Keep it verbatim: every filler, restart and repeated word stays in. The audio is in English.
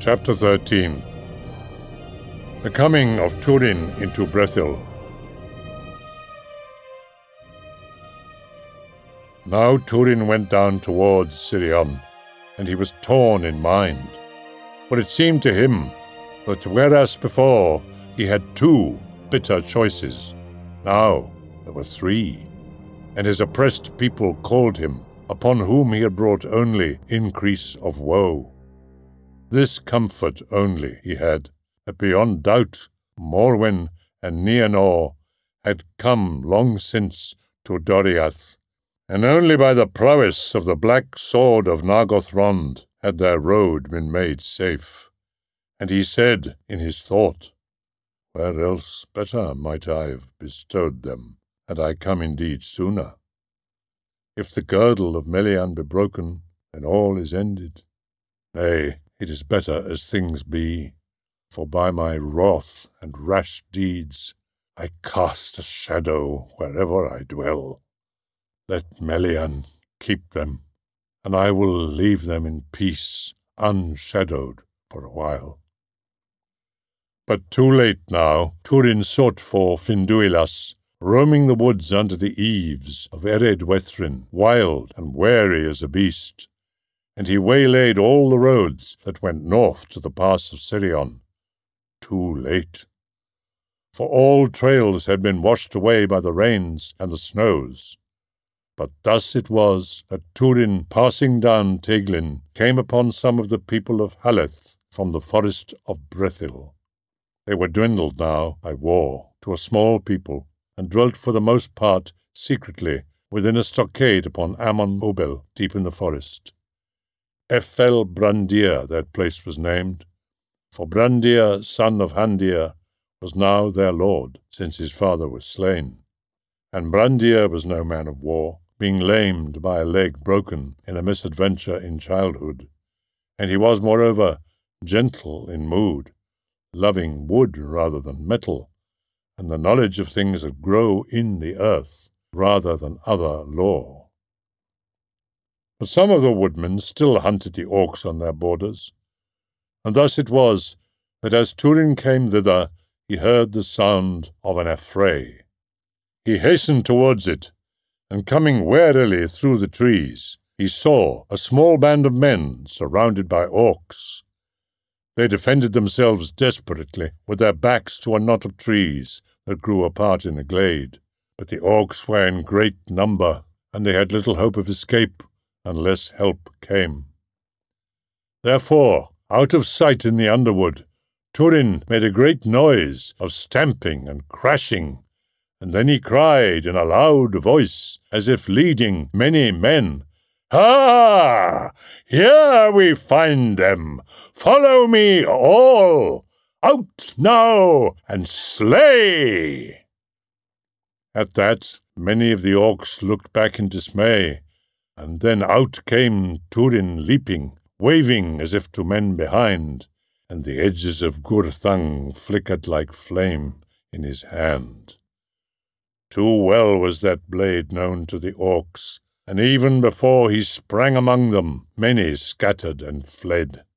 Chapter thirteen. The coming of Turin into Brethil. Now Turin went down towards Sirion, and he was torn in mind. For it seemed to him that whereas before he had two bitter choices, now there were three, and his oppressed people called him, upon whom he had brought only increase of woe. This comfort only he had, that beyond doubt Morwen and Nienor had come long since to Doriath, and only by the prowess of the black sword of Nargothrond had their road been made safe. And he said in his thought, Where else better might I have bestowed them, had I come indeed sooner? If the girdle of Melian be broken, then all is ended. Nay, it is better as things be, for by my wrath and rash deeds I cast a shadow wherever I dwell. Let Melian keep them, and I will leave them in peace, unshadowed for a while. But too late now, Turin sought for Finduilas, roaming the woods under the eaves of Eredwethrin, wild and wary as a beast. And he waylaid all the roads that went north to the pass of Sirion. Too late. For all trails had been washed away by the rains and the snows. But thus it was that Turin, passing down Teglin, came upon some of the people of Haleth from the forest of Brethil. They were dwindled now by war to a small people, and dwelt for the most part secretly within a stockade upon Ammon Obel deep in the forest. Ephel Brandir that place was named, for Brandir, son of Handir, was now their lord, since his father was slain. And Brandir was no man of war, being lamed by a leg broken in a misadventure in childhood. And he was, moreover, gentle in mood, loving wood rather than metal, and the knowledge of things that grow in the earth rather than other lore. But some of the woodmen still hunted the orcs on their borders, and thus it was that as Turin came thither, he heard the sound of an affray. He hastened towards it, and coming warily through the trees, he saw a small band of men surrounded by orcs. They defended themselves desperately with their backs to a knot of trees that grew apart in a glade, but the orcs were in great number, and they had little hope of escape unless help came. Therefore, out of sight in the underwood, Turin made a great noise of stamping and crashing, and then he cried in a loud voice, as if leading many men, Ha! Here we find them! Follow me all! Out now, and slay! At that, many of the orcs looked back in dismay, and then out came Turin leaping, waving as if to men behind, and the edges of Gurthang flickered like flame in his hand. Too well was that blade known to the orcs, and even before he sprang among them, many scattered and fled.